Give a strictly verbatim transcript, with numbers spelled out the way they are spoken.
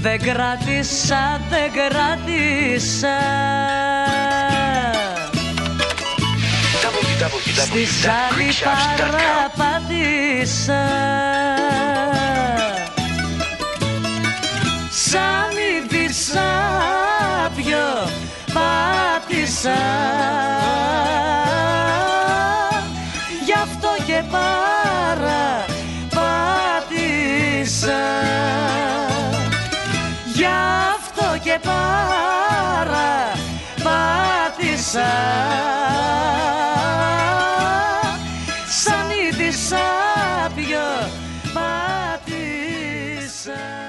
Δεν κράτησα, δεν κράτησα. Στη ζάλη παραπάτησα. Σαν ειδισάπιο πάτησα. Γι' αυτό και παραπάτησα. Γι' αυτό και παραπάτησα. Σαν ειδισάπιο πάτησα.